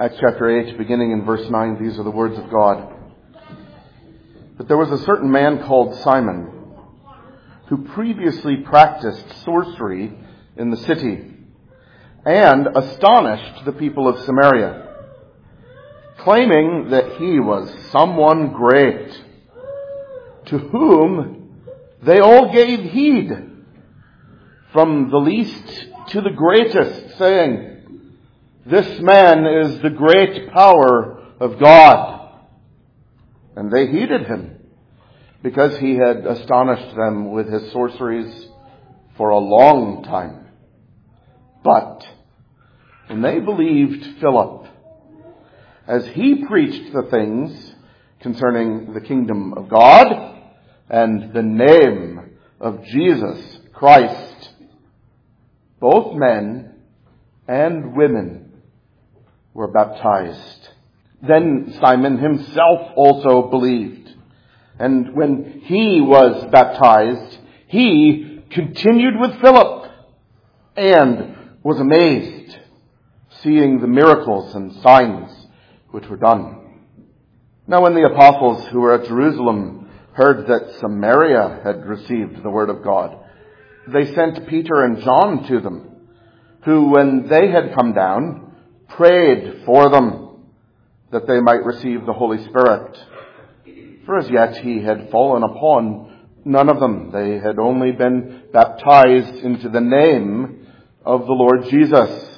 Acts chapter 8, beginning in verse 9, these are the words of God. But there was a certain man called Simon, who previously practiced sorcery in the city, and astonished the people of Samaria, claiming that he was someone great, to whom they all gave heed, from the least to the greatest, saying, "This man is the great power of God." And they heeded him, because he had astonished them with his sorceries for a long time. But when they believed Philip, as he preached the things concerning the kingdom of God and the name of Jesus Christ, both men and women were baptized. Then Simon himself also believed. And when he was baptized, he continued with Philip and was amazed, seeing the miracles and signs which were done. Now when the apostles who were at Jerusalem heard that Samaria had received the word of God, they sent Peter and John to them, who, when they had come down, prayed for them that they might receive the Holy Spirit. For as yet he had fallen upon none of them. They had only been baptized into the name of the Lord Jesus.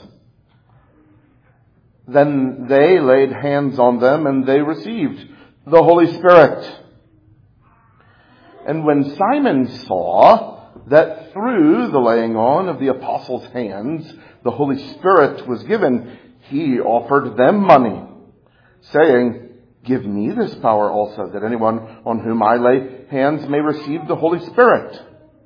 Then they laid hands on them, and they received the Holy Spirit. And when Simon saw that through the laying on of the apostles' hands the Holy Spirit was given, he offered them money, saying, "Give me this power also, that anyone on whom I lay hands may receive the Holy Spirit."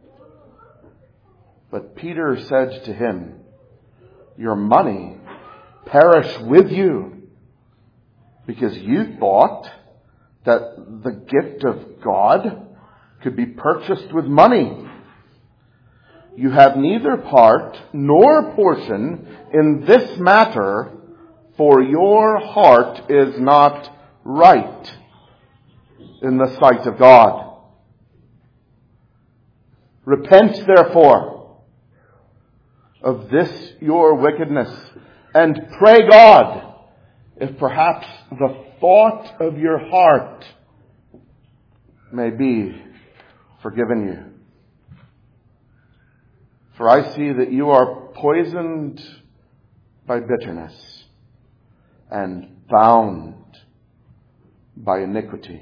But Peter said to him, "Your money perish with you, because you thought that the gift of God could be purchased with money. You have neither part nor portion in this matter, for your heart is not right in the sight of God. Repent, therefore, of this your wickedness, and pray God, if perhaps the thought of your heart may be forgiven you. For I see that you are poisoned by bitterness and bound by iniquity."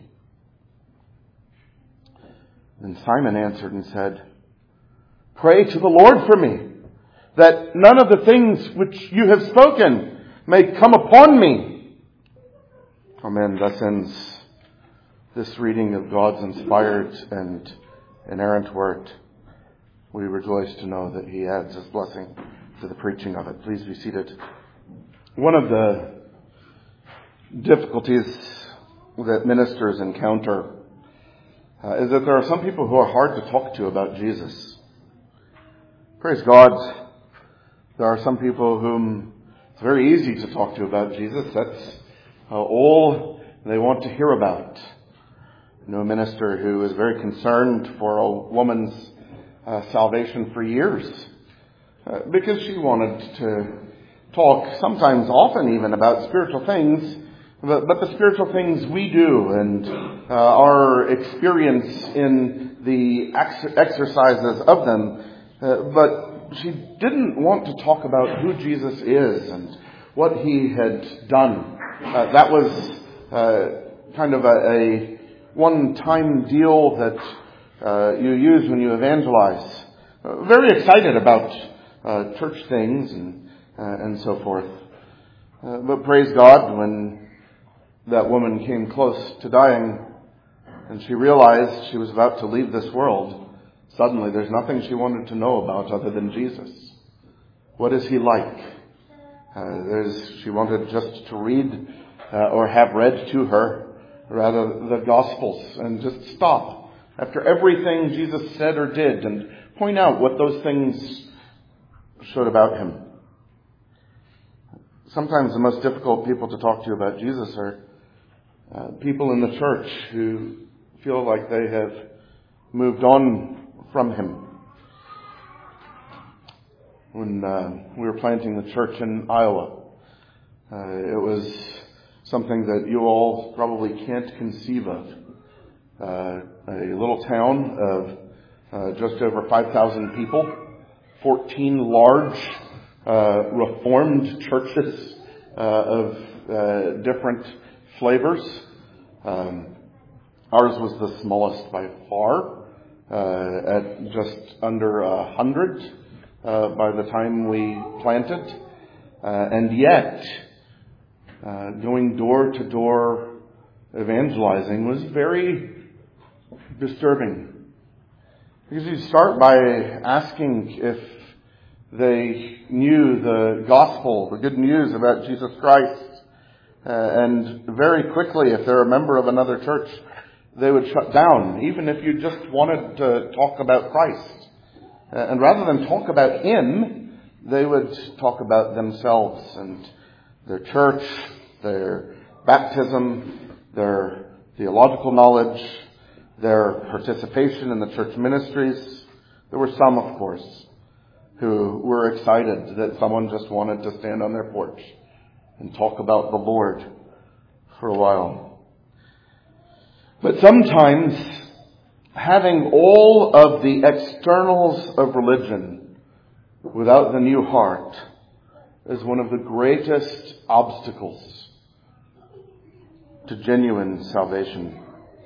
Then Simon answered and said, "Pray to the Lord for me, that none of the things which you have spoken may come upon me." Amen. Thus ends this reading of God's inspired and inerrant word. We rejoice to know that he adds his blessing to the preaching of it. Please be seated. One of the difficulties that ministers encounter is that there are some people who are hard to talk to about Jesus. Praise God, there are some people whom it's very easy to talk to about Jesus. That's all they want to hear about. I know a minister who is very concerned for a woman's salvation for years, because she wanted to talk, sometimes often even, about spiritual things, but the spiritual things we do and our experience in the exercises of them. But she didn't want to talk about who Jesus is and what he had done. That was kind of a one-time deal that you use when you evangelize. Very excited about church things and so forth. But praise God, when that woman came close to dying and she realized she was about to leave this world, suddenly there's nothing she wanted to know about other than Jesus. What is he like? She wanted just to read or have read to her rather the Gospels and just stop after everything Jesus said or did and point out what those things showed about him. Sometimes the most difficult people to talk to about Jesus are people in the church who feel like they have moved on from him. When we were planting the church in Iowa, it was something that you all probably can't conceive of. A little town of just over 5,000 people, 14 large Reformed churches of different flavors. Ours was the smallest by far, at just under 100 by the time we planted. And yet, going door to door evangelizing was very disturbing. Because you start by asking if they knew the gospel, the good news about Jesus Christ. And very quickly, if they're a member of another church, they would shut down, even if you just wanted to talk about Christ. And rather than talk about him, they would talk about themselves and their church, their baptism, their theological knowledge, their participation in the church ministries. There were some, of course, who were excited that someone just wanted to stand on their porch and talk about the Lord for a while. But sometimes having all of the externals of religion without the new heart is one of the greatest obstacles to genuine salvation.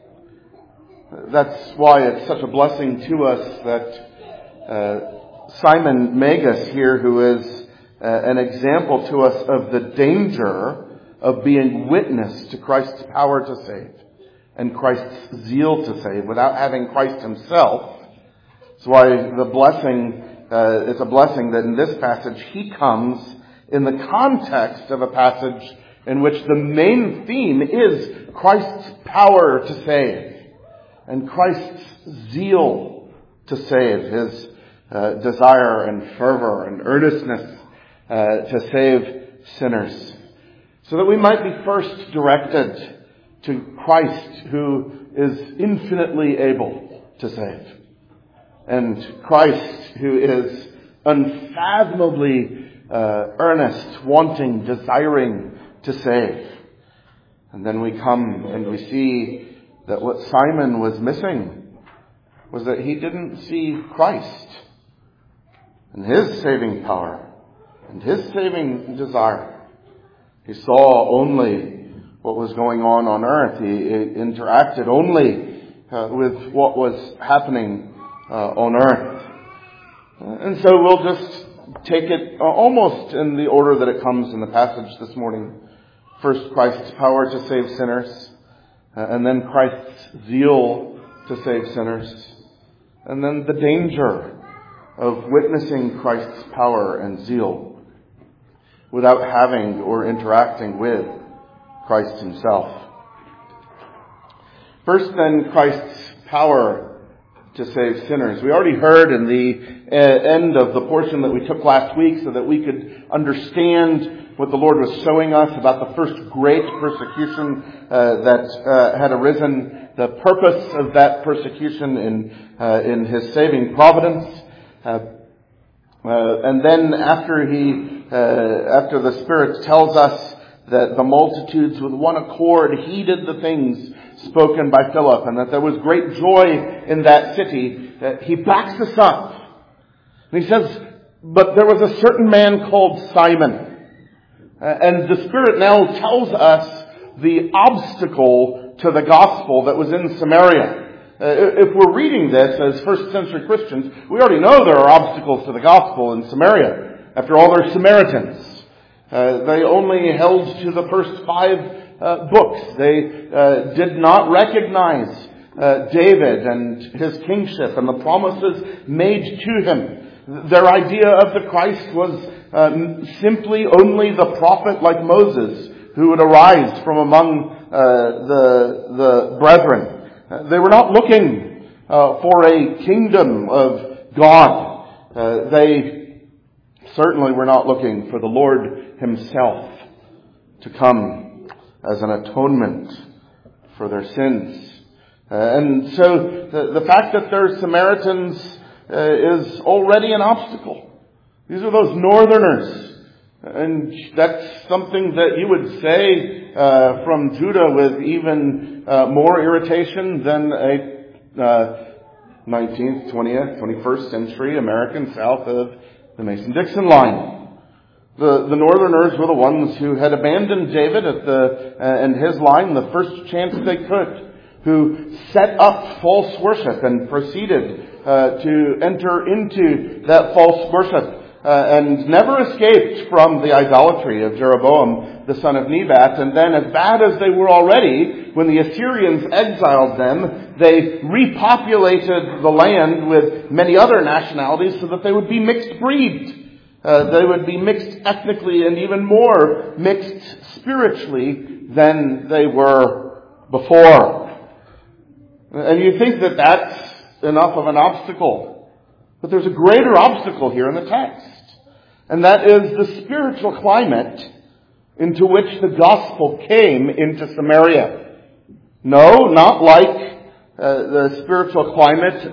That's why it's such a blessing to us that Simon Magus here, who is an example to us of the danger of being witness to Christ's power to save and Christ's zeal to save without having Christ himself. That's why the blessing, it's a blessing that in this passage he comes in the context of a passage in which the main theme is Christ's power to save and Christ's zeal to save, his desire and fervor and earnestness to save sinners, so that we might be first directed to Christ, who is infinitely able to save, and Christ, who is unfathomably earnest, wanting, desiring to save. And then we come and we see that what Simon was missing was that he didn't see Christ and his saving power and his saving desire. He saw only what was going on earth. He interacted only with what was happening on earth. And so we'll just take it almost in the order that it comes in the passage this morning. First, Christ's power to save sinners, and then Christ's zeal to save sinners, and then the danger of witnessing Christ's power and zeal without having or interacting with Christ himself. First, then, Christ's power to save sinners. We already heard in the end of the portion that we took last week so that we could understand what the Lord was showing us about the first great persecution that had arisen, the purpose of that persecution in his saving providence. And then after the Spirit tells us that the multitudes with one accord heeded the things spoken by Philip and that there was great joy in that city, he backs us up. And he says, but there was a certain man called Simon. And the Spirit now tells us the obstacle to the gospel that was in Samaria. If we're reading this as first century Christians, we already know there are obstacles to the gospel in Samaria. After all, they're Samaritans. They only held to the first 5 books. They did not recognize David and his kingship and the promises made to him. Their idea of the Christ was simply only the prophet like Moses who would arise from among the brethren. They were not looking for a kingdom of God. They certainly were not looking for the Lord himself. to come as an atonement for their sins. And so the fact that they're Samaritans is already an obstacle. These are those northerners. And that's something that you would say from Judah with even more irritation than a 19th, 20th, 21st century American south of the Mason-Dixon line. The northerners were the ones who had abandoned David and his line the first chance they could, who set up false worship and proceeded to enter into that false worship and never escaped from the idolatry of Jeroboam, the son of Nebat. And then, as bad as they were already, when the Assyrians exiled them, they repopulated the land with many other nationalities so that they would be mixed breed. They would be mixed ethnically and even more mixed spiritually than they were before. And you think that that's enough of an obstacle. But there's a greater obstacle here in the text. And that is the spiritual climate into which the gospel came into Samaria. No, not like the spiritual climate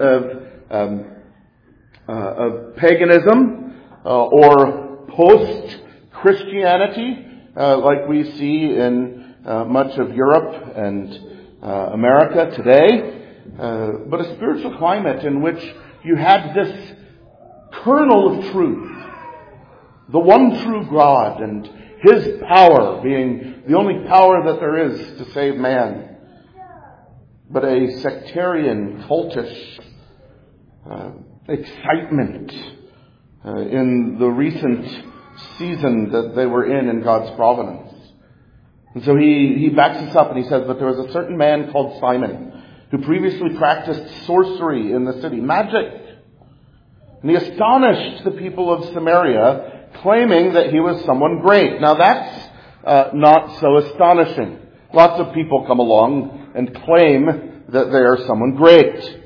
of paganism or post-Christianity like we see in much of Europe and America today, but a spiritual climate in which you had this kernel of truth, the one true God and His power being the only power that there is to save man, but a sectarian, cultish excitement in the recent season that they were in God's providence. And so he backs us up and he says, but there was a certain man called Simon who previously practiced sorcery in the city, magic. And he astonished the people of Samaria, claiming that he was someone great. Now that's not so astonishing. Lots of people come along and claim that they are someone great.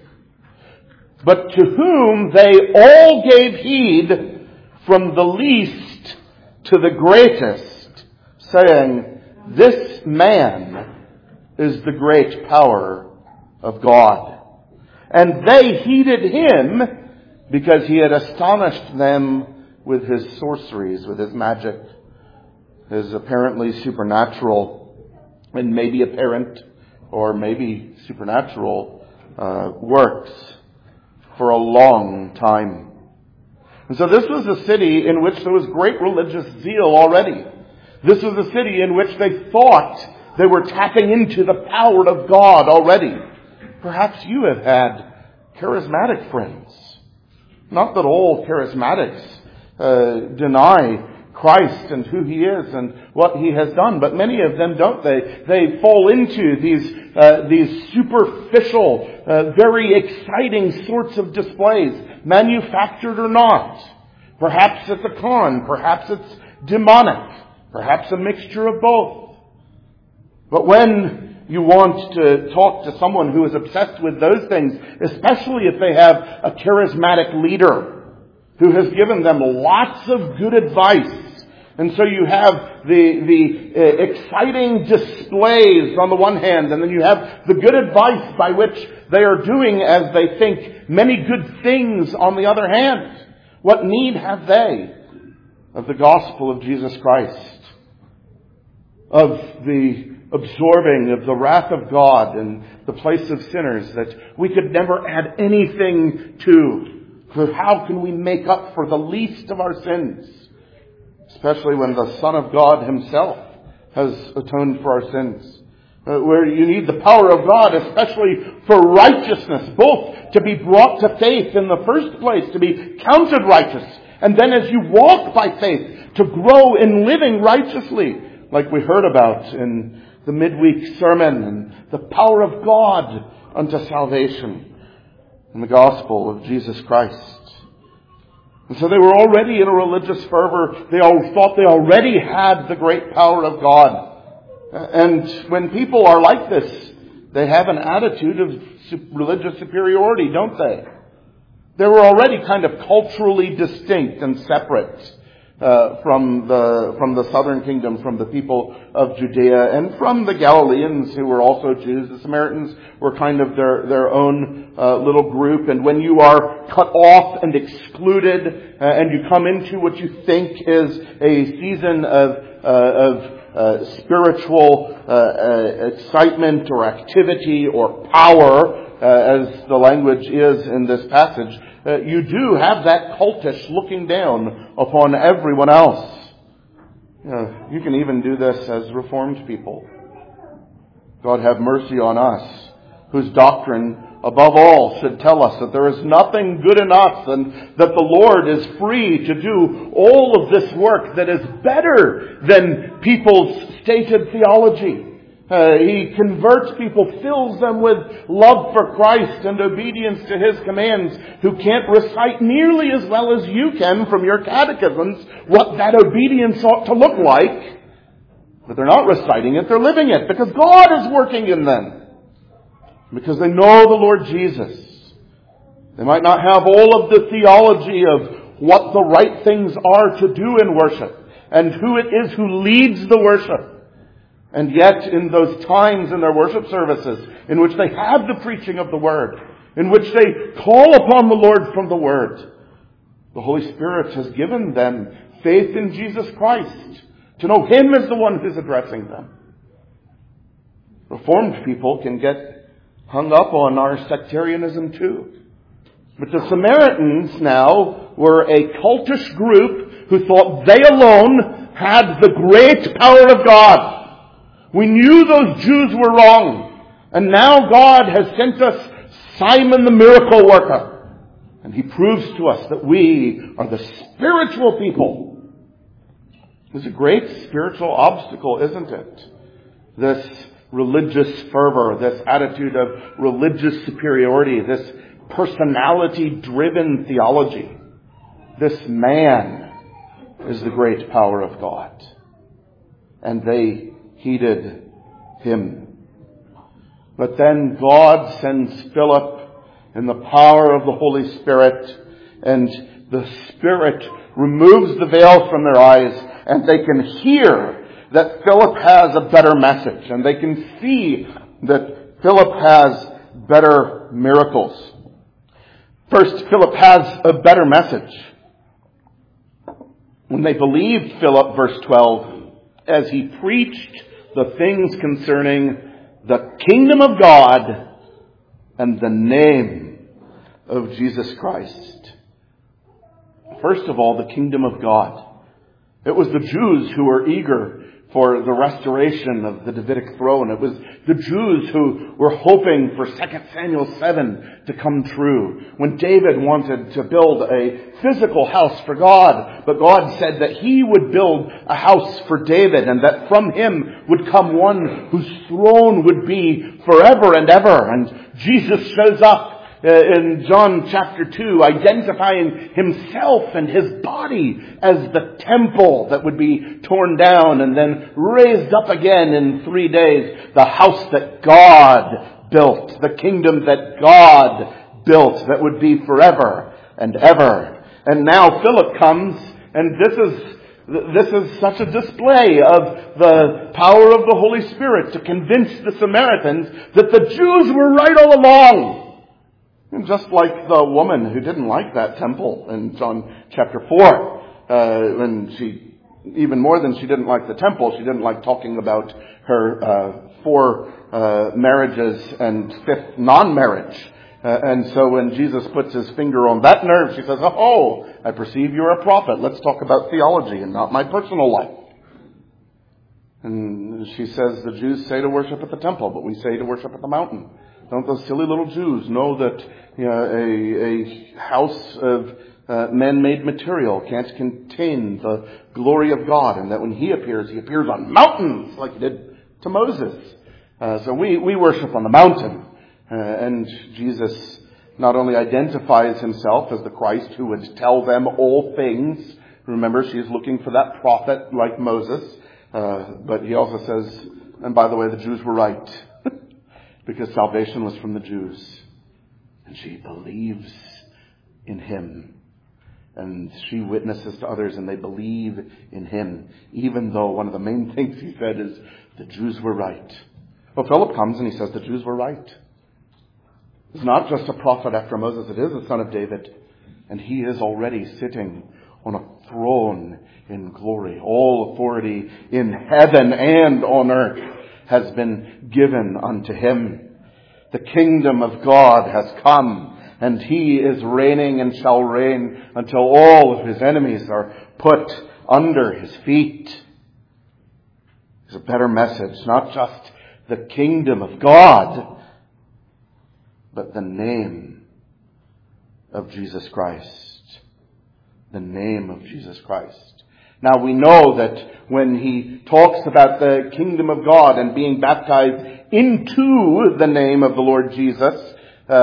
But to whom they all gave heed, from the least to the greatest, saying, this man is the great power of God. And they heeded him because he had astonished them with his sorceries, with his magic, his apparently supernatural and maybe apparent or maybe supernatural works for a long time. And so this was a city in which there was great religious zeal already. This was a city in which they thought they were tapping into the power of God already. Perhaps you have had charismatic friends. Not that all charismatics deny Christ and who He is and what He has done, but many of them don't. They fall into these superficial, very exciting sorts of displays, manufactured or not. Perhaps it's a con, perhaps it's demonic, perhaps a mixture of both. But when you want to talk to someone who is obsessed with those things, especially if they have a charismatic leader who has given them lots of good advice, and so you have the exciting displays on the one hand, and then you have the good advice by which they are doing as they think many good things on the other hand. What need have they of the gospel of Jesus Christ? Of the absorbing of the wrath of God in the place of sinners that we could never add anything to. For how can we make up for the least of our sins? Especially when the Son of God Himself has atoned for our sins. Where you need the power of God, especially for righteousness, both to be brought to faith in the first place, to be counted righteous, and then as you walk by faith, to grow in living righteously, like we heard about in the midweek sermon, and the power of God unto salvation in the gospel of Jesus Christ. And so they were already in a religious fervor. They all thought they already had the great power of God. And when people are like this, they have an attitude of religious superiority, don't they? They were already kind of culturally distinct and separate. from the southern kingdom, from the people of Judea, and from the Galileans who were also Jews. The Samaritans were kind of their own little group. And when you are cut off and excluded, and you come into what you think is a season of spiritual excitement or activity or power, as the language is in this passage, you do have that cultish looking down upon everyone else. You can even do this as Reformed people. God have mercy on us, whose doctrine, above all, should tell us that there is nothing good in us and that the Lord is free to do all of this work that is better than people's stated theology. He converts people, fills them with love for Christ and obedience to His commands, who can't recite nearly as well as you can from your catechisms what that obedience ought to look like. But they're not reciting it, they're living it, because God is working in them. Because they know the Lord Jesus. They might not have all of the theology of what the right things are to do in worship, and who it is who leads the worship. And yet, in those times in their worship services, in which they have the preaching of the Word, in which they call upon the Lord from the Word, the Holy Spirit has given them faith in Jesus Christ, to know Him as the one who's addressing them. Reformed people can get hung up on our sectarianism too. But the Samaritans now were a cultish group who thought they alone had the great power of God. We knew those Jews were wrong. And now God has sent us Simon the miracle worker. And He proves to us that we are the spiritual people. It's a great spiritual obstacle, isn't it? This religious fervor, this attitude of religious superiority, this personality-driven theology. This man is the great power of God. And they heeded Him. But then God sends Philip in the power of the Holy Spirit, and the Spirit removes the veil from their eyes, and they can hear that Philip has a better message, and they can see that Philip has better miracles. First, Philip has a better message. When they believed Philip, verse 12, as he preached the things concerning the kingdom of God and the name of Jesus Christ. First of all, the kingdom of God. It was the Jews who were eager for the restoration of the Davidic throne. It was the Jews who were hoping for 2 Samuel 7 to come true, when David wanted to build a physical house for God, but God said that He would build a house for David, and that from him would come one whose throne would be forever and ever. And Jesus shows up in John chapter 2, identifying Himself and His body as the temple that would be torn down and then raised up again in 3 days. The house that God built, the kingdom that God built, that would be forever and ever. And now Philip comes, and this is such a display of the power of the Holy Spirit to convince the Samaritans that the Jews were right all along. And just like the woman who didn't like that temple in John chapter 4, when she, even more than she didn't like the temple, she didn't like talking about her 4 marriages and 5th non-marriage. And so when Jesus puts His finger on that nerve, she says, "Oh, I perceive you're a prophet. Let's talk about theology and not my personal life." And she says, the Jews say to worship at the temple, but we say to worship at the mountain. Don't those silly little Jews know that a house of man-made material can't contain the glory of God, and that when He appears on mountains like He did to Moses? So we worship on the mountain. And Jesus not only identifies Himself as the Christ who would tell them all things. Remember, she's looking for that prophet like Moses. But He also says, and by the way, the Jews were right. Because salvation was from the Jews. And she believes in Him. And she witnesses to others and they believe in him, even though one of the main things he said is the Jews were right. Well, Philip comes and he says the Jews were right. He's not just a prophet after Moses, it is a son of David. And he is already sitting on a throne in glory. All authority in heaven and on earth has been given unto him. The kingdom of God has come, and he is reigning and shall reign until all of his enemies are put under his feet. It's a better message, not just the kingdom of God, but the name of Jesus Christ. The name of Jesus Christ. Now we know that when he talks about the kingdom of God and being baptized into the name of the Lord Jesus,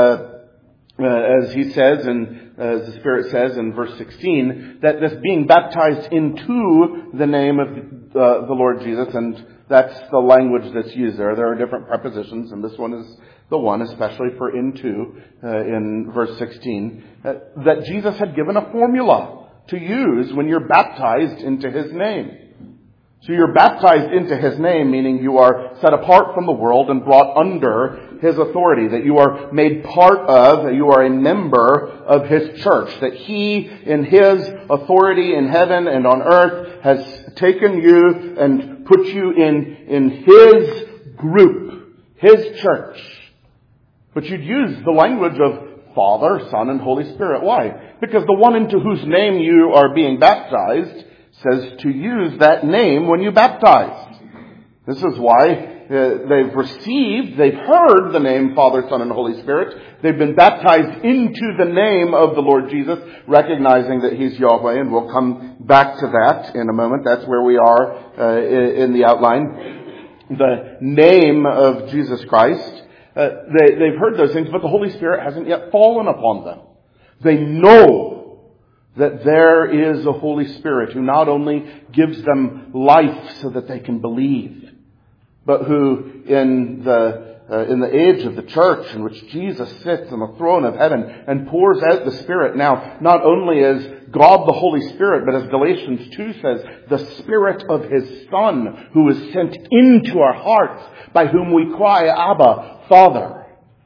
as he says, and as the Spirit says in verse 16, that this being baptized into the name of the Lord Jesus, and that's the language that's used there. There are different prepositions, and this one is the one, especially for into, in verse 16, that Jesus had given a formula to use when you're baptized into his name. So you're baptized into his name, meaning you are set apart from the world and brought under his authority, that you are made part of, that you are a member of his church, that he, in his authority in heaven and on earth, has taken you and put you in his group, his church. But you'd use the language of Father, Son, and Holy Spirit. Why? Because the one into whose name you are being baptized says to use that name when you baptize. This is why they've heard the name Father, Son, and Holy Spirit. They've been baptized into the name of the Lord Jesus, recognizing that he's Yahweh, and we'll come back to that in a moment. That's where we are in the outline. The name of Jesus Christ. They've heard those things, but the Holy Spirit hasn't yet fallen upon them. They know that there is a Holy Spirit who not only gives them life so that they can believe, but who in the age of the church in which Jesus sits on the throne of heaven and pours out the Spirit, now not only is God the Holy Spirit, but as Galatians 2 says, the Spirit of his Son who is sent into our hearts, by whom we cry, Abba, Father.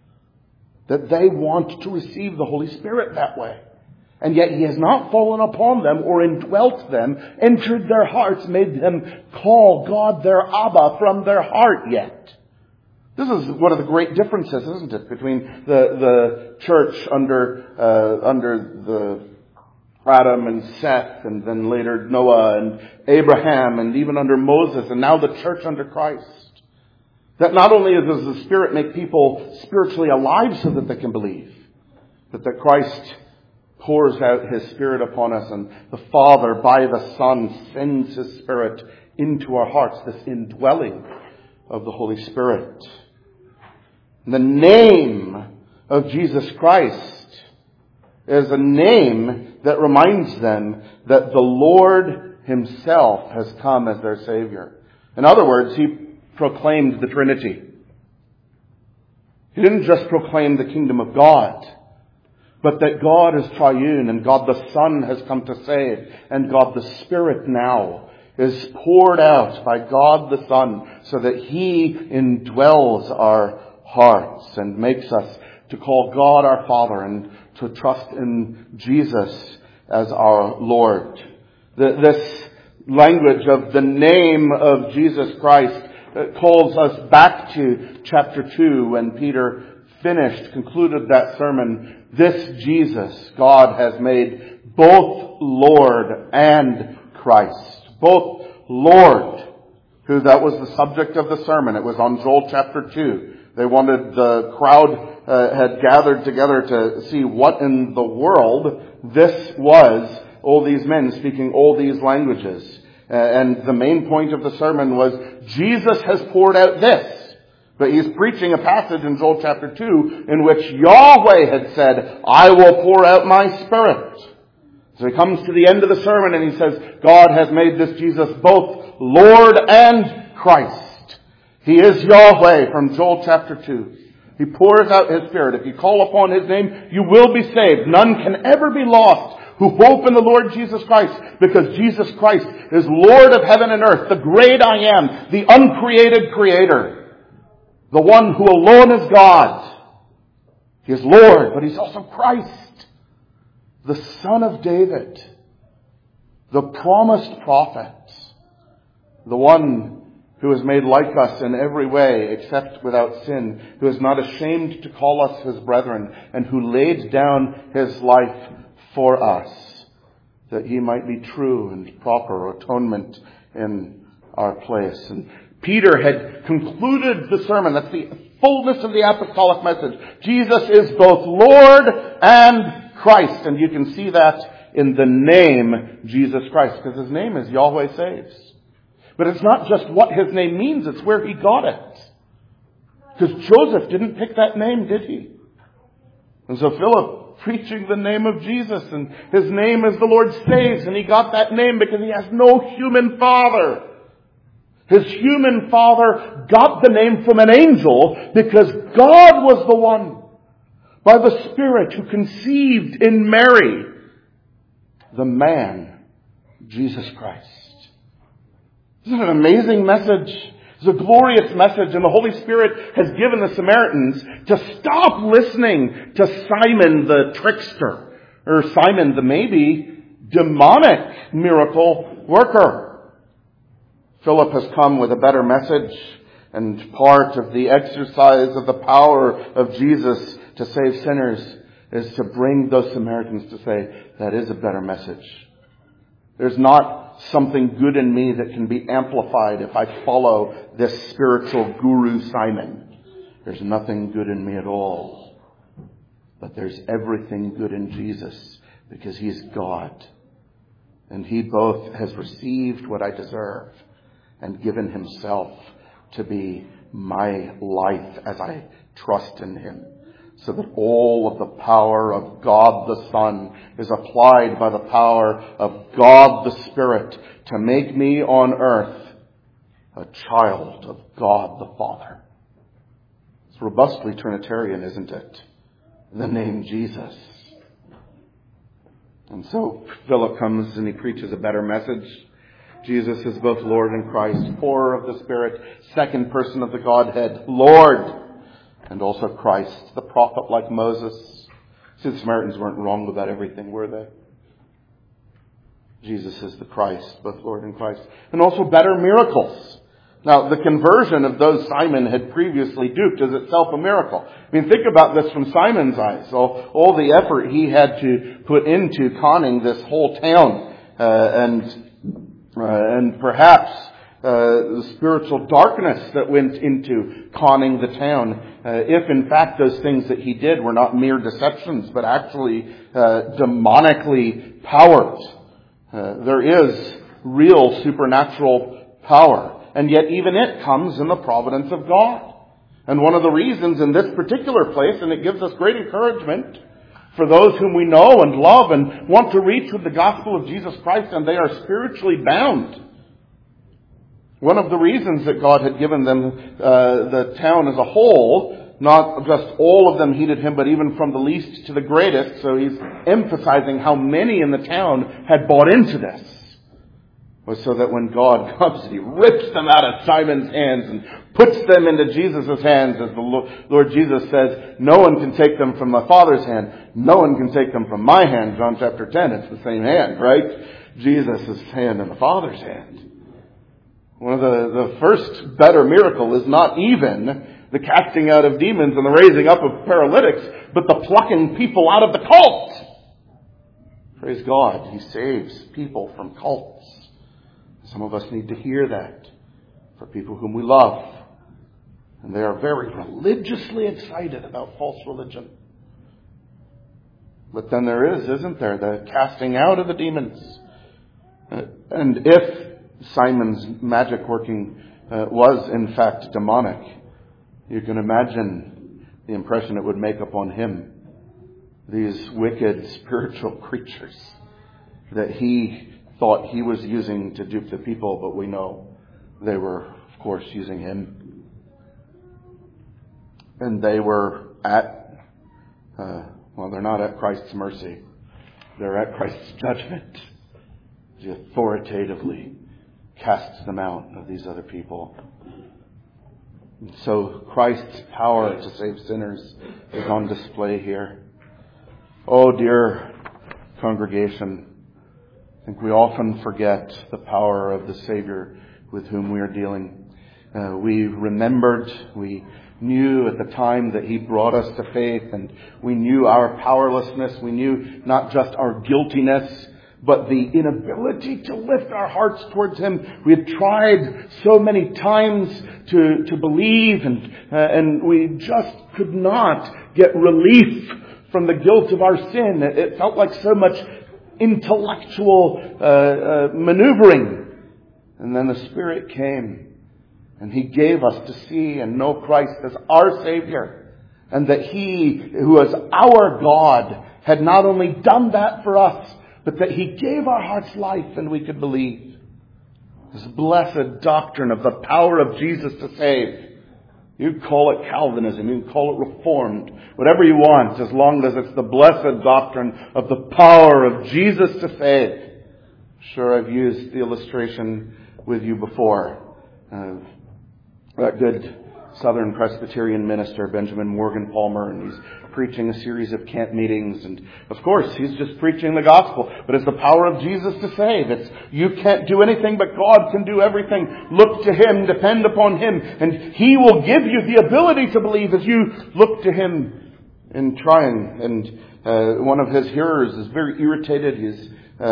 That they want to receive the Holy Spirit that way. And yet he has not fallen upon them or indwelt them, entered their hearts, made them call God their Abba from their heart yet. This is one of the great differences, isn't it, between the church under the Adam and Seth, and then later Noah and Abraham, and even under Moses, and now the church under Christ. That not only does the Spirit make people spiritually alive so that they can believe, but that Christ pours out his Spirit upon us, and the Father, by the Son, sends his Spirit into our hearts, this indwelling of the Holy Spirit. The name of Jesus Christ is a name that reminds them that the Lord himself has come as their Savior. In other words, he proclaimed the Trinity. He didn't just proclaim the kingdom of God, but that God is triune, and God the Son has come to save, and God the Spirit now is poured out by God the Son so that he indwells our hearts and makes us to call God our Father and to trust in Jesus as our Lord. This language of the name of Jesus Christ calls us back to chapter 2 when Peter concluded that sermon. This Jesus God has made both Lord and Christ. Both Lord, who that was the subject of the sermon. It was on Joel chapter 2. The crowd had gathered together to see what in the world this was, all these men speaking all these languages. And the main point of the sermon was, Jesus has poured out this. But he's preaching a passage in Joel chapter 2 in which Yahweh had said, I will pour out my Spirit. So he comes to the end of the sermon and he says, God has made this Jesus both Lord and Christ. He is Yahweh from Joel chapter 2. He pours out his Spirit. If you call upon his name, you will be saved. None can ever be lost who hope in the Lord Jesus Christ, because Jesus Christ is Lord of heaven and earth, the great I am, the uncreated creator, the one who alone is God. He is Lord, but He's also Christ, the Son of David, the promised prophet, the one who is made like us in every way except without sin, who is not ashamed to call us His brethren, and who laid down His life for us, that He might be true and proper atonement in our place. And Peter had concluded the sermon. That's the fullness of the apostolic message. Jesus is both Lord and Christ. And you can see that in the name Jesus Christ, because His name is Yahweh Saves. But it's not just what His name means, it's where He got it. Because Joseph didn't pick that name, did he? And so Philip preaching the name of Jesus, and His name is the Lord Saves, and he got that name because he has no human father. His human father got the name from an angel because God was the one, by the Spirit, who conceived in Mary the man, Jesus Christ. Isn't it an amazing message? It's a glorious message, and the Holy Spirit has given the Samaritans to stop listening to Simon the trickster, or Simon the maybe demonic miracle worker. Philip has come with a better message, and part of the exercise of the power of Jesus to save sinners is to bring those Samaritans to say, that is a better message. There's not something good in me that can be amplified if I follow this spiritual guru Simon. There's nothing good in me at all. But there's everything good in Jesus, because He is God. And He both has received what I deserve and given Himself to be my life as I trust in Him, so that all of the power of God the Son is applied by the power of God the Spirit to make me on earth a child of God the Father. It's robustly Trinitarian, isn't it? The name Jesus. And so Philip comes and he preaches a better message. Jesus is both Lord and Christ, power of the Spirit, second person of the Godhead, Lord, and also Christ, the prophet like Moses. See, the Samaritans weren't wrong about everything, were they? Jesus is the Christ, both Lord and Christ. And also better miracles. Now, the conversion of those Simon had previously duped is itself a miracle. I mean, think about this from Simon's eyes. All the effort he had to put into conning this whole town, and perhaps the spiritual darkness that went into conning the town, if in fact those things that he did were not mere deceptions, but actually demonically powered. There is real supernatural power. And yet even it comes in the providence of God. And one of the reasons in this particular place, and it gives us great encouragement for those whom we know and love and want to reach with the gospel of Jesus Christ, and they are spiritually bound. One of the reasons that God had given them the town as a whole, not just all of them heeded Him, but even from the least to the greatest. So He's emphasizing how many in the town had bought into this. Was so that when God comes, He rips them out of Simon's hands and puts them into Jesus' hands, as the Lord Jesus says, no one can take them from my Father's hand. No one can take them from my hand. John chapter 10, it's the same hand, right? Jesus' hand and the Father's hand. One of the first better miracle is not even the casting out of demons and the raising up of paralytics, but the plucking people out of the cult. Praise God, He saves people from cults. Some of us need to hear that for people whom we love. And they are very religiously excited about false religion. But then there is, isn't there, the casting out of the demons. And if Simon's magic working was in fact demonic, you can imagine the impression it would make upon him. These wicked spiritual creatures that he thought he was using to dupe the people, but we know they were, of course, using him. And they were at, they're not at Christ's mercy. they're at Christ's judgment. He authoritatively casts them out of these other people. And so Christ's power to save sinners is on display here. Oh, dear congregation, I think we often forget the power of the Savior with whom we are dealing. We remembered, we knew at the time that He brought us to faith, and we knew our powerlessness. We knew not just our guiltiness, but the inability to lift our hearts towards Him. We had tried so many times to believe, and we just could not get relief from the guilt of our sin. It felt like so much intellectual maneuvering. And then the Spirit came, and He gave us to see and know Christ as our Savior, and that He, who is our God, had not only done that for us, but that He gave our hearts life and we could believe. This blessed doctrine of the power of Jesus to save. You call it Calvinism, you can call it Reformed, whatever you want, as long as it's the blessed doctrine of the power of Jesus to save. Sure, I've used the illustration with you before. That good Southern Presbyterian minister, Benjamin Morgan Palmer, and he's preaching a series of camp meetings, and of course he's just preaching the gospel, but it's the power of Jesus to save. It's, you can't do anything, but God can do everything. Look to Him, depend upon Him, and He will give you the ability to believe as you look to Him in trying. And one of His hearers is very irritated. He's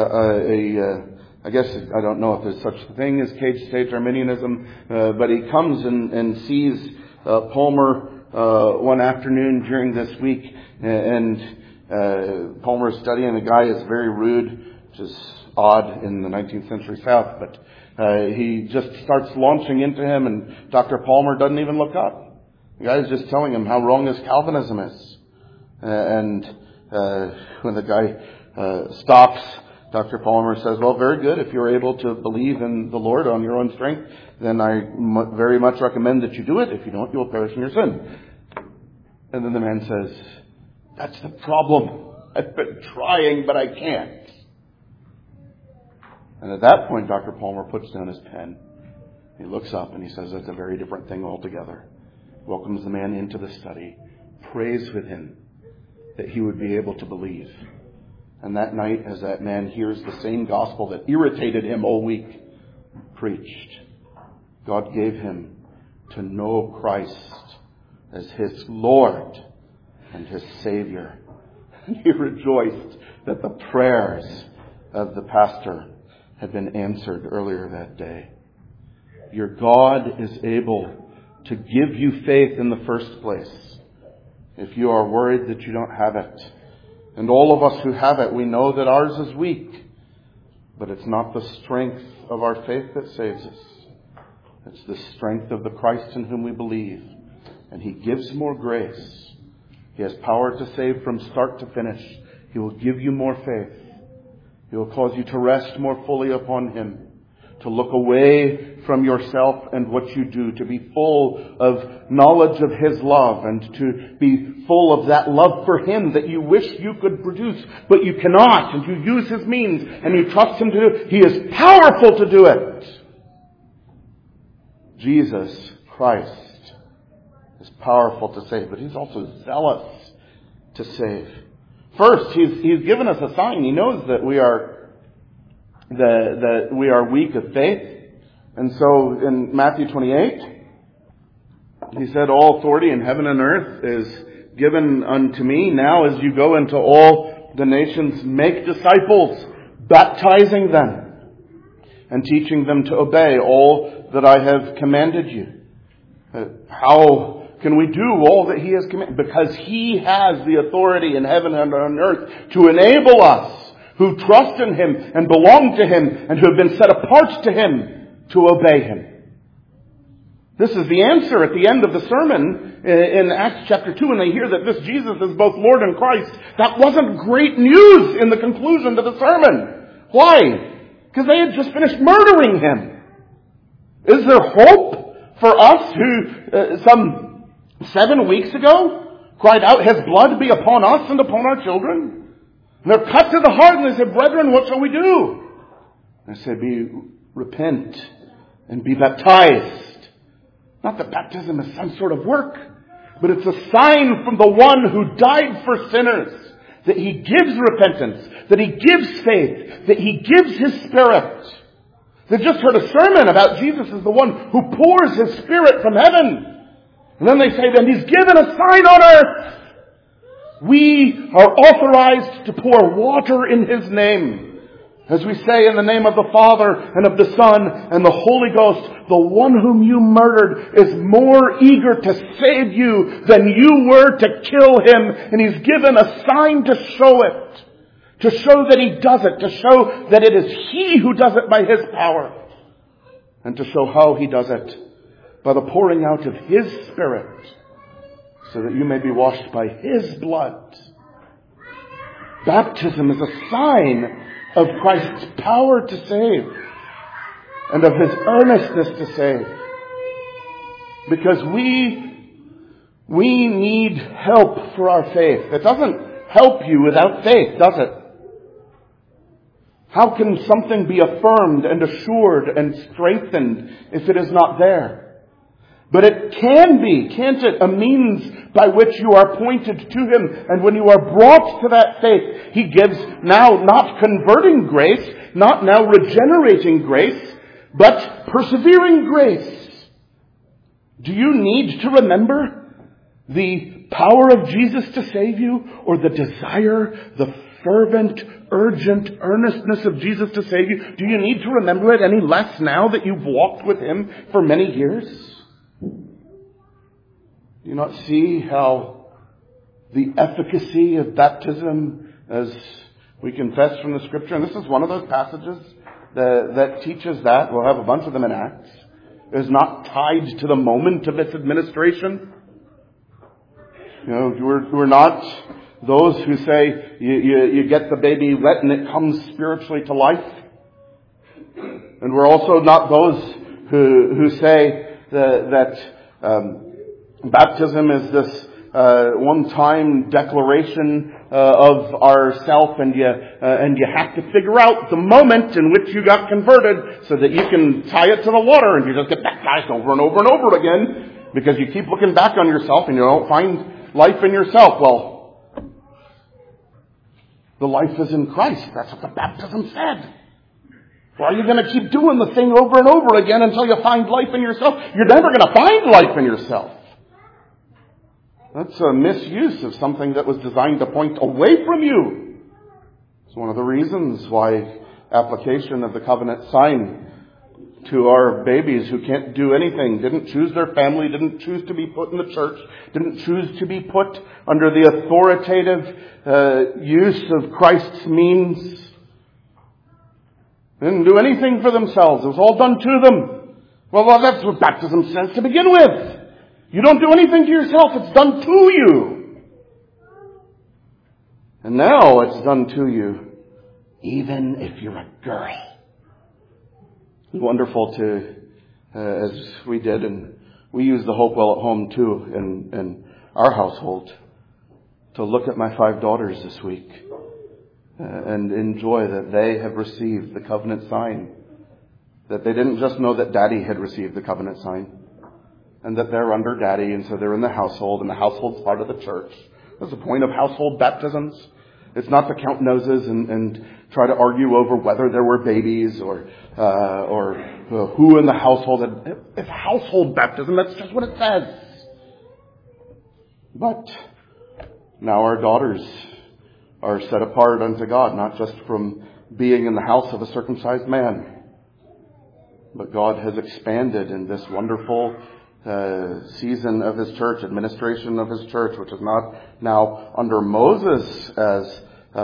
I guess, I don't know if there's such a thing as cage stage Arminianism, but he comes and sees Palmer one afternoon during this week, and Palmer's studying. The guy is very rude, which is odd in the 19th century South, but he just starts launching into him, and Dr. Palmer doesn't even look up. The guy is just telling him how wrong his Calvinism is. And when the guy stops, Dr. Palmer says, well, very good. If you're able to believe in the Lord on your own strength, then I very much recommend that you do it. If you don't, you'll perish in your sin. And then the man says, that's the problem. I've been trying, but I can't. And at that point, Dr. Palmer puts down his pen. He looks up and he says, that's a very different thing altogether. Welcomes the man into the study. Prays with him that he would be able to believe. And that night, as that man hears the same gospel that irritated him all week preached, God gave him to know Christ as his Lord and his Savior. And he rejoiced that the prayers of the pastor had been answered earlier that day. Your God is able to give you faith in the first place if you are worried that you don't have it. And all of us who have it, we know that ours is weak. But it's not the strength of our faith that saves us. It's the strength of the Christ in whom we believe. And He gives more grace. He has power to save from start to finish. He will give you more faith. He will cause you to rest more fully upon Him. To look away from yourself and what you do. To be full of knowledge of His love. And to be full of that love for Him that you wish you could produce. But you cannot. And you use His means. And you trust Him to do it. He is powerful to do it. Jesus Christ is powerful to save. But He's also zealous to save. First, He's given us a sign. He knows that we are that we are weak of faith. And so in Matthew 28, He said, all authority in heaven and earth is given unto me. Now as you go into all the nations, make disciples, baptizing them and teaching them to obey all that I have commanded you. How can we do all that He has commanded? Because He has the authority in heaven and on earth to enable us who trust in Him and belong to Him and who have been set apart to Him to obey Him. This is the answer at the end of the sermon in Acts chapter 2 when they hear that this Jesus is both Lord and Christ. That wasn't great news in the conclusion to the sermon. Why? Because they had just finished murdering Him. Is there hope for us who some 7 weeks ago cried out, His blood be upon us and upon our children? And they're cut to the heart and they say, brethren, what shall we do? And I say, repent and be baptized. Not that baptism is some sort of work, but it's a sign from the one who died for sinners, that he gives repentance, that he gives faith, that he gives his Spirit. They just heard a sermon about Jesus as the one who pours his Spirit from heaven. And then they say, then he's given a sign on earth. We are authorized to pour water in his name. As we say, in the name of the Father and of the Son and the Holy Ghost, the one whom you murdered is more eager to save you than you were to kill him. And he's given a sign to show it. To show that he does it. To show that it is he who does it by his power. And to show how he does it. By the pouring out of his Spirit. So that you may be washed by his blood. Baptism is a sign of Christ's power to save. And of his earnestness to save. Because we need help for our faith. It doesn't help you without faith, does it? How can something be affirmed and assured and strengthened if it is not there? But it can be, can't it, a means by which you are pointed to him. And when you are brought to that faith, he gives now not converting grace, not now regenerating grace, but persevering grace. Do you need to remember the power of Jesus to save you, or the desire, the fervent, urgent earnestness of Jesus to save you? Do you need to remember it any less now that you've walked with him for many years? Do you not see how the efficacy of baptism, as we confess from the Scripture, and this is one of those passages that teaches that, we'll have a bunch of them in Acts, is not tied to the moment of its administration. You know, we're not those who say you get the baby wet and it comes spiritually to life. And we're also not those who say that baptism is this one-time declaration of ourself, and you have to figure out the moment in which you got converted so that you can tie it to the water and you just get baptized over and over and over again because you keep looking back on yourself and you don't find life in yourself. Well, the life is in Christ. That's what the baptism said. Well, are you going to keep doing the thing over and over again until you find life in yourself? You're never going to find life in yourself. That's a misuse of something that was designed to point away from you. It's one of the reasons why application of the covenant sign to our babies who can't do anything, didn't choose their family, didn't choose to be put in the church, didn't choose to be put under the authoritative use of Christ's means, didn't do anything for themselves. It was all done to them. Well, that's what baptism says to begin with. You don't do anything to yourself. It's done to you. And now it's done to you, even if you're a girl. It's wonderful to, as we did, and we use the Hopewell at home too, in our household, to look at my 5 daughters this week and enjoy that they have received the covenant sign. That they didn't just know that Daddy had received the covenant sign, and that they're under Daddy, and so they're in the household, and the household's part of the church. That's the point of household baptisms. It's not to count noses and try to argue over whether there were babies or who in the household. It's household baptism. That's just what it says. But now our daughters are set apart unto God, not just from being in the house of a circumcised man, but God has expanded in this wonderful season of his church, administration of his church, which is not now under Moses as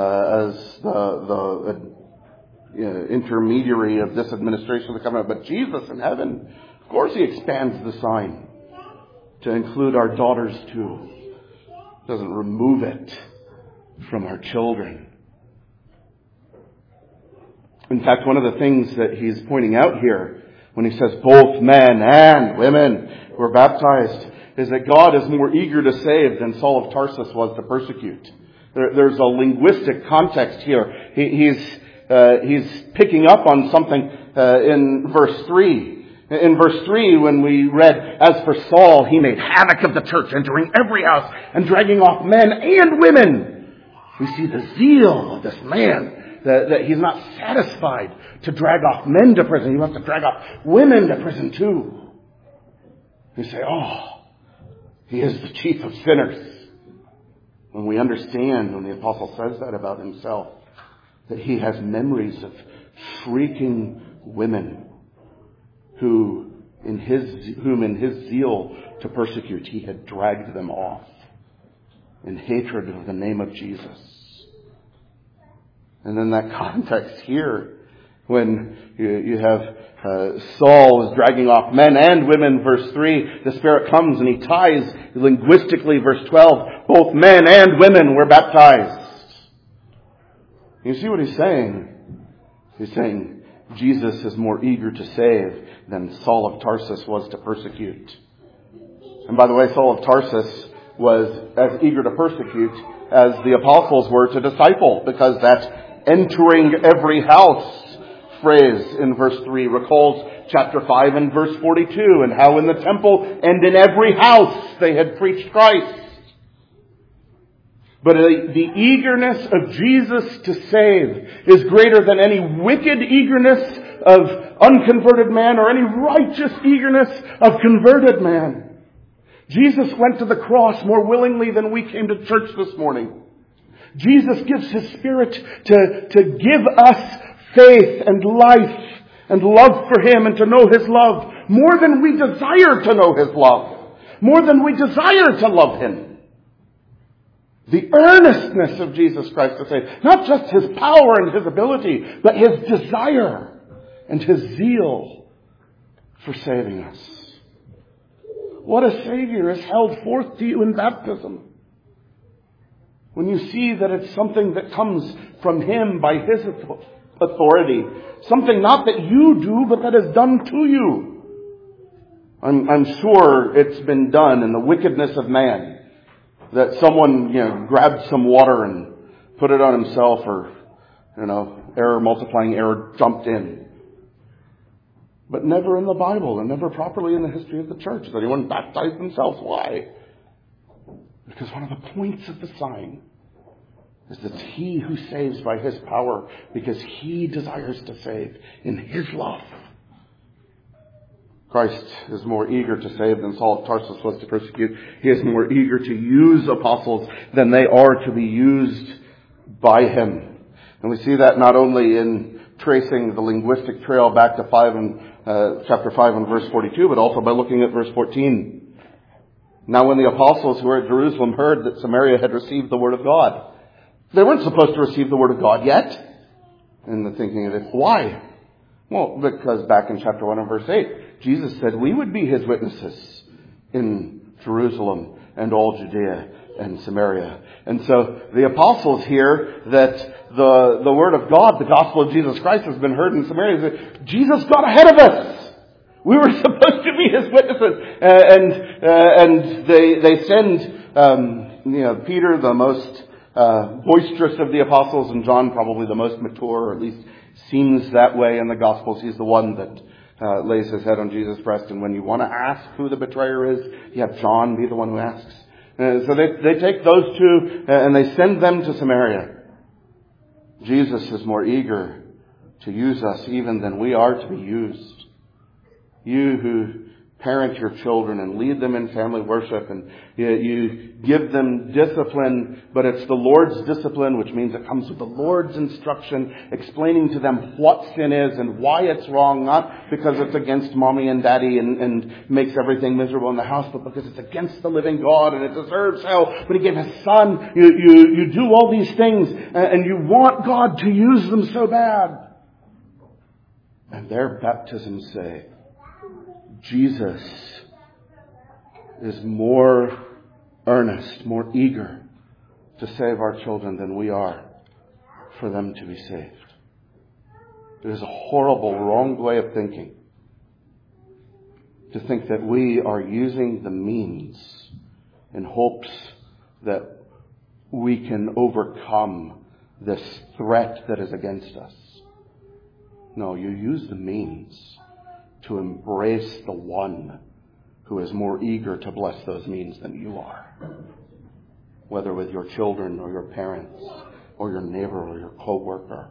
the intermediary of this administration of the covenant, but Jesus in heaven. Of course he expands the sign to include our daughters too. Doesn't remove it from our children. In fact, one of the things that he's pointing out here when he says both men and women were baptized is that God is more eager to save than Saul of Tarsus was to persecute. There's a linguistic context here. He's picking up on something in verse 3. In verse 3, when we read, "As for Saul, he made havoc of the church, entering every house and dragging off men and women." We see the zeal of this man, that he's not satisfied to drag off men to prison. He wants to drag off women to prison too. You say, "Oh, he is the chief of sinners." When we understand, when the apostle says that about himself, that he has memories of shrieking women whom in his zeal to persecute, he had dragged them off in hatred of the name of Jesus. And then that context here, when you have Saul is dragging off men and women, verse 3, the Spirit comes and he ties linguistically, verse 12, both men and women were baptized. You see what he's saying? He's saying Jesus is more eager to save than Saul of Tarsus was to persecute. And by the way, Saul of Tarsus was as eager to persecute as the apostles were to disciple, because that entering every house phrase in verse 3 recalls chapter 5 and verse 42, and how in the temple and in every house they had preached Christ. But the eagerness of Jesus to save is greater than any wicked eagerness of unconverted man or any righteous eagerness of converted man. Jesus went to the cross more willingly than we came to church this morning. Jesus gives His Spirit to give us faith and life and love for Him and to know His love more than we desire to know His love, more than we desire to love Him. The earnestness of Jesus Christ to save, not just His power and His ability, but His desire and His zeal for saving us. What a Savior is held forth to you in baptism. When you see that it's something that comes from Him by His authority. Something not that you do, but that is done to you. I'm sure it's been done in the wickedness of man. That someone, grabbed some water and put it on himself, or, error multiplying error, jumped in. But never in the Bible, and never properly in the history of the church has anyone baptized themselves. Why? Because one of the points of the sign is that He who saves by His power, because He desires to save in His love. Christ is more eager to save than Saul of Tarsus was to persecute. He is more eager to use apostles than they are to be used by Him. And we see that not only in tracing the linguistic trail back to chapter 5 and verse 42, but also by looking at verse 14. Now when the apostles who were at Jerusalem heard that Samaria had received the word of God, they weren't supposed to receive the word of God yet. And they're thinking of it. Why? Well, because back in chapter 1 and verse 8, Jesus said we would be His witnesses in Jerusalem and all Judea and Samaria. And so the apostles hear that the word of God, the gospel of Jesus Christ, has been heard in Samaria. That Jesus got ahead of us. We were supposed to be His witnesses. And they send Peter, the most boisterous of the apostles, and John, probably the most mature, or at least seems that way in the Gospels. He's the one that lays his head on Jesus' breast. And when you want to ask who the betrayer is, you have John be the one who asks. So they take those two and they send them to Samaria. Jesus is more eager to use us even than we are to be used. You who parent your children and lead them in family worship, and you give them discipline, but it's the Lord's discipline, which means it comes with the Lord's instruction, explaining to them what sin is and why it's wrong, not because it's against mommy and daddy and makes everything miserable in the house, but because it's against the living God and it deserves hell, but He gave His Son. You do all these things and you want God to use them so bad. And their baptisms say, Jesus is more earnest, more eager to save our children than we are for them to be saved. It is a horrible, wrong way of thinking to think that we are using the means in hopes that we can overcome this threat that is against us. No, you use the means to embrace the one who is more eager to bless those means than you are. Whether with your children or your parents or your neighbor or your co-worker.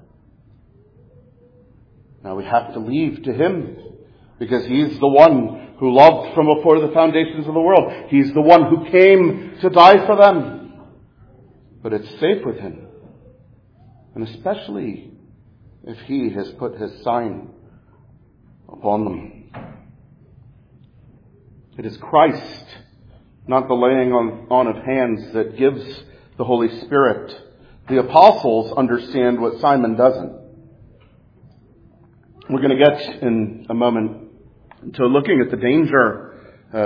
Now we have to leave to him because he's the one who loved from before the foundations of the world. He's the one who came to die for them. But it's safe with him. And especially if he has put his sign upon them. It is Christ, not the laying on of hands, that gives the Holy Spirit. The apostles understand what Simon doesn't. We're going to get in a moment to looking at the danger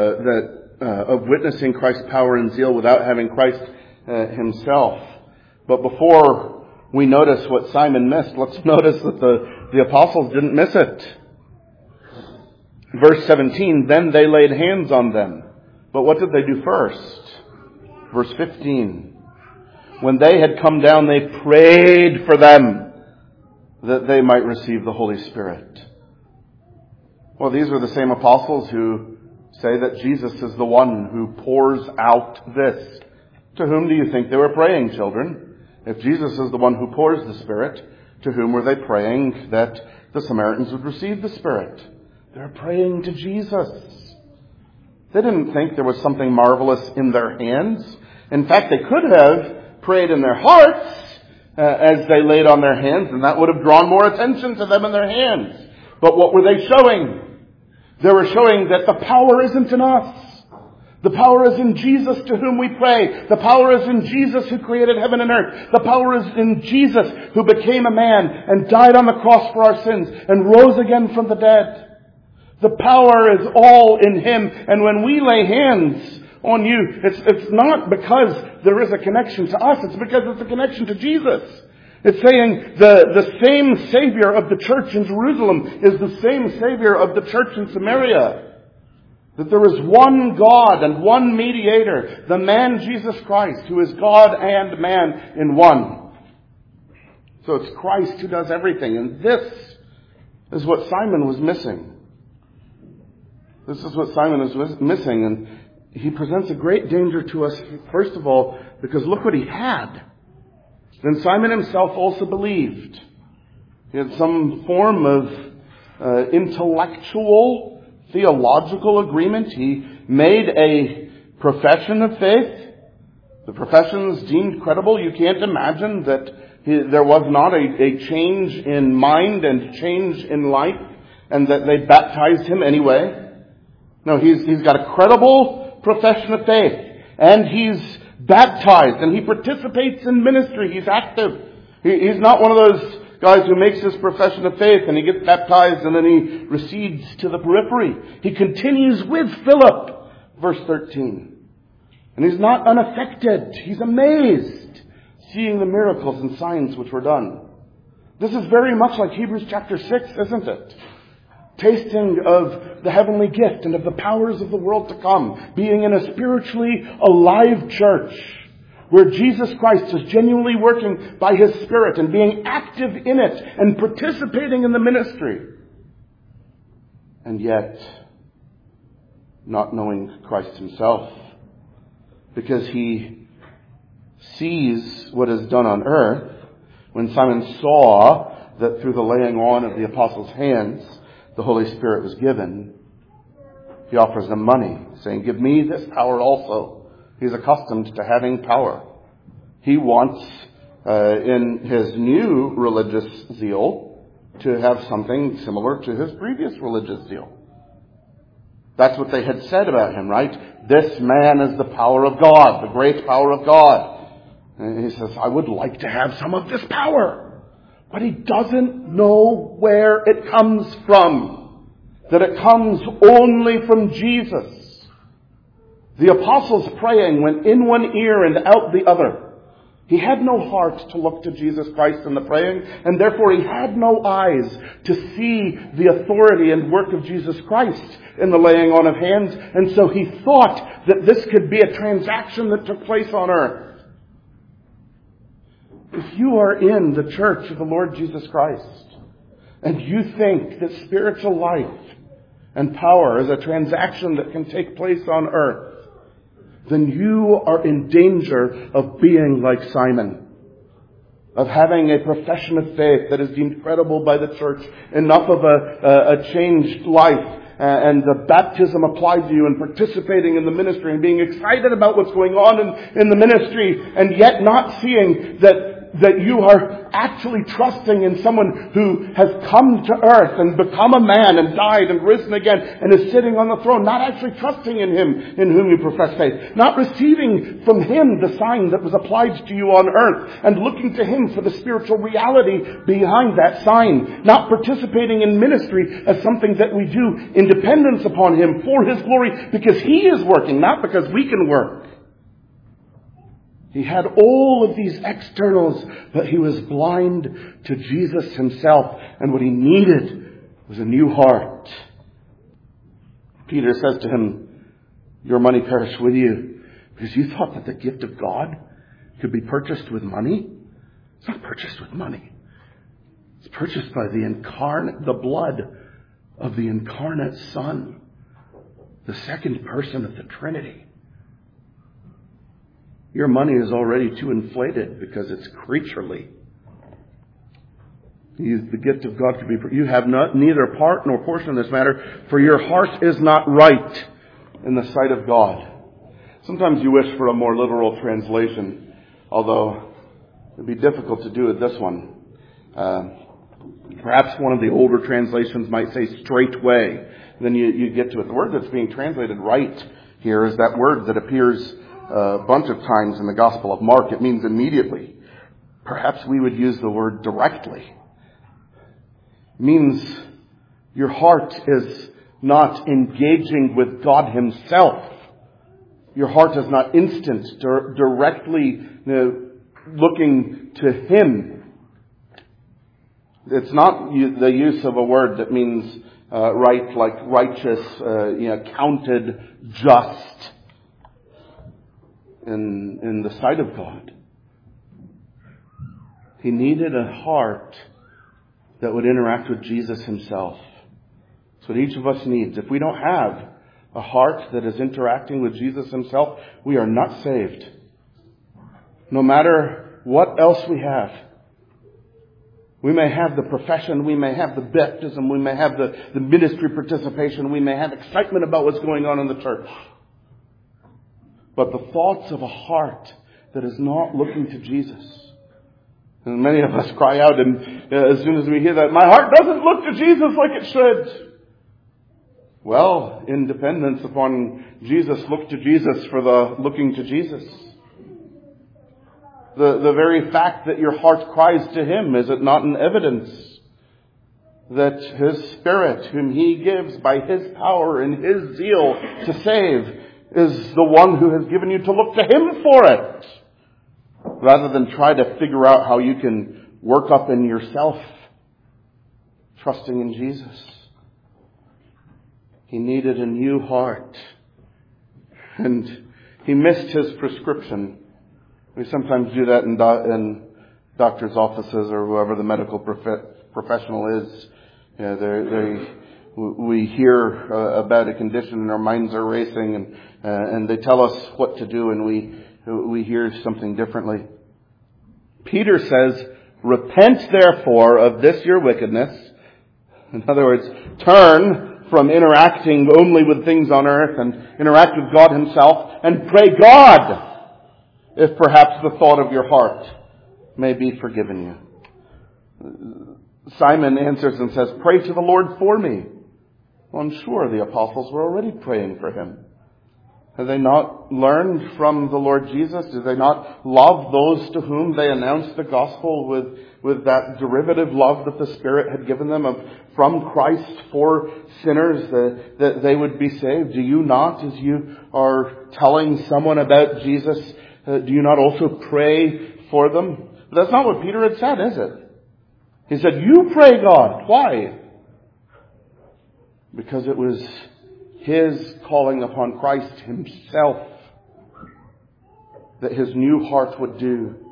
of witnessing Christ's power and zeal without having Christ himself. But before we notice what Simon missed, let's notice that the apostles didn't miss it. Verse 17, then they laid hands on them. But what did they do first? Verse 15, when they had come down, they prayed for them that they might receive the Holy Spirit. Well, these are the same apostles who say that Jesus is the one who pours out this. To whom do you think they were praying, children? If Jesus is the one who pours the Spirit, to whom were they praying that the Samaritans would receive the Spirit? They're praying to Jesus. They didn't think there was something marvelous in their hands. In fact, they could have prayed in their hearts as they laid on their hands, and that would have drawn more attention to them in their hands. But what were they showing? They were showing that the power isn't in us. The power is in Jesus to whom we pray. The power is in Jesus who created heaven and earth. The power is in Jesus who became a man and died on the cross for our sins and rose again from the dead. The power is all in him. And when we lay hands on you, it's not because there is a connection to us. It's because it's a connection to Jesus. It's saying the same Savior of the church in Jerusalem is the same Savior of the church in Samaria. That there is one God and one mediator, the man Jesus Christ, who is God and man in one. So it's Christ who does everything. And this is what Simon was missing. This is what Simon is missing. And he presents a great danger to us, first of all, because look what he had. Then Simon himself also believed. He had some form of intellectual, theological agreement. He made a profession of faith. The profession is deemed credible. You can't imagine that there was not a change in mind and change in life, and that they baptized him anyway. No, he's got a credible profession of faith, and he's baptized, and he participates in ministry. He's active. He's not one of those guys who makes his profession of faith and he gets baptized and then he recedes to the periphery. He continues with Philip, verse 13. And he's not unaffected. He's amazed seeing the miracles and signs which were done. This is very much like Hebrews chapter 6, isn't it? Tasting of the heavenly gift and of the powers of the world to come. Being in a spiritually alive church where Jesus Christ is genuinely working by His Spirit and being active in it and participating in the ministry. And yet, not knowing Christ Himself, because he sees what is done on earth. When Simon saw that through the laying on of the apostles' hands, the Holy Spirit was given, he offers them money, saying, "Give me this power also." He's accustomed to having power. He wants, in his new religious zeal, to have something similar to his previous religious zeal. That's what they had said about him, right? This man is the power of God, the great power of God. And he says, I would like to have some of this power. But he doesn't know where it comes from. That it comes only from Jesus. The apostles' praying went in one ear and out the other. He had no heart to look to Jesus Christ in the praying, and therefore he had no eyes to see the authority and work of Jesus Christ in the laying on of hands, and so he thought that this could be a transaction that took place on earth. If you are in the church of the Lord Jesus Christ, and you think that spiritual life and power is a transaction that can take place on earth, then you are in danger of being like Simon, of having a profession of faith that is deemed credible by the church, enough of a changed life and the baptism applied to you, and participating in the ministry and being excited about what's going on in the ministry, and yet not seeing that you are actually trusting in someone who has come to earth and become a man and died and risen again and is sitting on the throne, not actually trusting in Him in whom you profess faith, not receiving from Him the sign that was applied to you on earth and looking to Him for the spiritual reality behind that sign, not participating in ministry as something that we do in dependence upon Him for His glory, because He is working, not because we can work. He had all of these externals, but he was blind to Jesus Himself, and what he needed was a new heart. Peter says to him, "Your money perish with you," because you thought that the gift of God could be purchased with money. It's not purchased with money. It's purchased by the blood of the incarnate Son, the second person of the Trinity. Your money is already too inflated because it's creaturely. The gift of God could be. You have neither part nor portion in this matter, for your heart is not right in the sight of God. Sometimes you wish for a more literal translation, although it would be difficult to do with this one. Perhaps one of the older translations might say straightway. Then you get to it. The word that's being translated right here is that word that appears a bunch of times in the Gospel of Mark. It means immediately. Perhaps we would use the word directly. It means your heart is not engaging with God Himself. Your heart is not instant, directly looking to Him. It's not the use of a word that means right, like righteous, counted just in the sight of God. He needed a heart that would interact with Jesus Himself. That's what each of us needs. If we don't have a heart that is interacting with Jesus Himself, we are not saved. No matter what else we have. We may have the profession, we may have the baptism, we may have the ministry participation, we may have excitement about what's going on in the church. But the thoughts of a heart that is not looking to Jesus. And many of us cry out, and as soon as we hear that, my heart doesn't look to Jesus like it should. Well, in dependence upon Jesus, look to Jesus for the looking to Jesus. The very fact that your heart cries to Him, is it not an evidence that His Spirit, whom He gives by His power and His zeal to save, is the one who has given you to look to Him for it, rather than try to figure out how you can work up in yourself, trusting in Jesus. He needed a new heart, and he missed his prescription. We sometimes do that in doctors' offices or whoever the medical professional is. We hear about a condition and our minds are racing, and they tell us what to do, and we hear something differently. Peter says, "Repent therefore of this your wickedness." In other words, turn from interacting only with things on earth and interact with God Himself, and pray God if perhaps the thought of your heart may be forgiven you. Simon answers and says, "Pray to the Lord for me." Well, I'm sure the apostles were already praying for him. Have they not learned from the Lord Jesus? Do they not love those to whom they announced the gospel with that derivative love that the Spirit had given them from Christ for sinners, that they would be saved? Do you not, as you are telling someone about Jesus, do you not also pray for them? But that's not what Peter had said, is it? He said, "You pray God." Why? Because it was his calling upon Christ Himself that his new heart would do.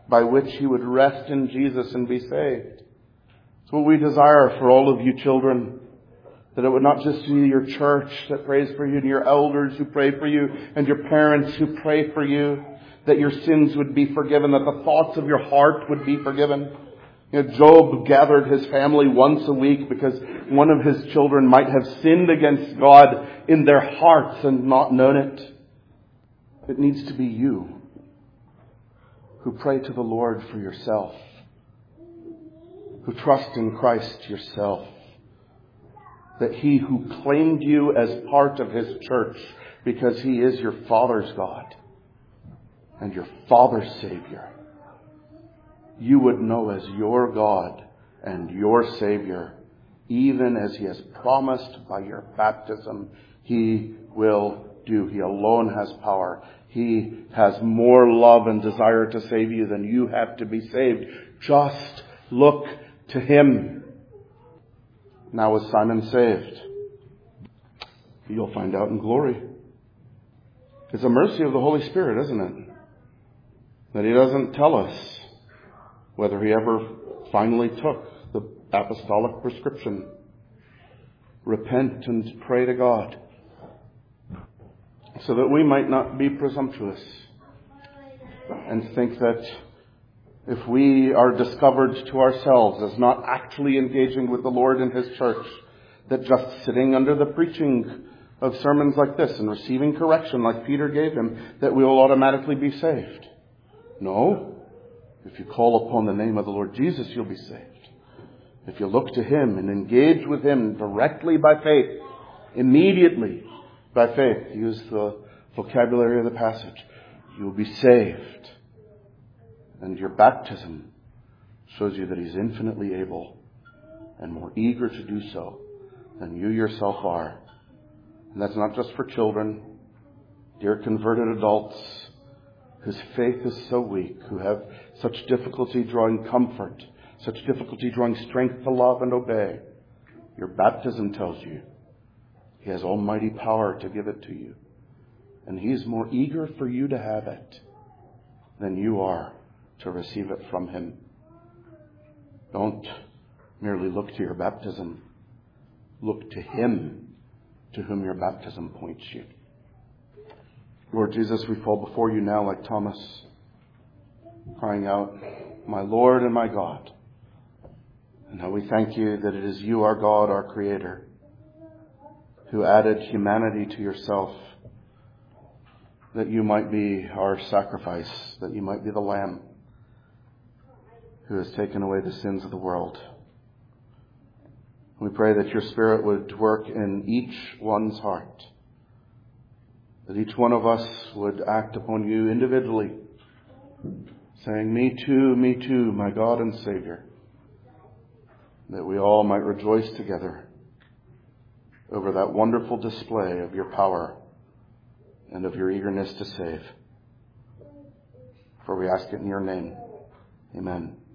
by which you would rest in Jesus and be saved. It's what we desire for all of you children. That it would not just be your church that prays for you, and your elders who pray for you, and your parents who pray for you, that your sins would be forgiven, that the thoughts of your heart would be forgiven. Job gathered his family once a week because one of his children might have sinned against God in their hearts and not known it. It needs to be you who pray to the Lord for yourself, who trust in Christ yourself, that He who claimed you as part of His church because He is your Father's God and your Father's Savior, you would know as your God and your Savior, even as He has promised by your baptism He will do. He alone has power. He has more love and desire to save you than you have to be saved. Just look to Him. Now is Simon saved? You'll find out in glory. It's a mercy of the Holy Spirit, isn't it? That He doesn't tell us whether he ever finally took the apostolic prescription. Repent and pray to God, so that we might not be presumptuous and think that if we are discovered to ourselves as not actually engaging with the Lord in His church, that just sitting under the preaching of sermons like this and receiving correction like Peter gave him, that we will automatically be saved. No. If you call upon the name of the Lord Jesus, you'll be saved. If you look to Him and engage with Him directly by faith, immediately by faith, use the vocabulary of the passage, you'll be saved. And your baptism shows you that He's infinitely able and more eager to do so than you yourself are. And that's not just for children, dear converted adults whose faith is so weak, who have such difficulty drawing comfort, such difficulty drawing strength to love and obey. Your baptism tells you He has almighty power to give it to you. And He is more eager for you to have it than you are to receive it from Him. Don't merely look to your baptism. Look to Him to whom your baptism points you. Lord Jesus, we fall before You now like Thomas, crying out, my Lord and my God. And how we thank You that it is You, our God, our Creator, who added humanity to Yourself, that You might be our sacrifice, that You might be the Lamb who has taken away the sins of the world. We pray that Your Spirit would work in each one's heart, that each one of us would act upon You individually, saying, me too, my God and Savior, that we all might rejoice together over that wonderful display of Your power and of Your eagerness to save. For we ask it in Your name. Amen.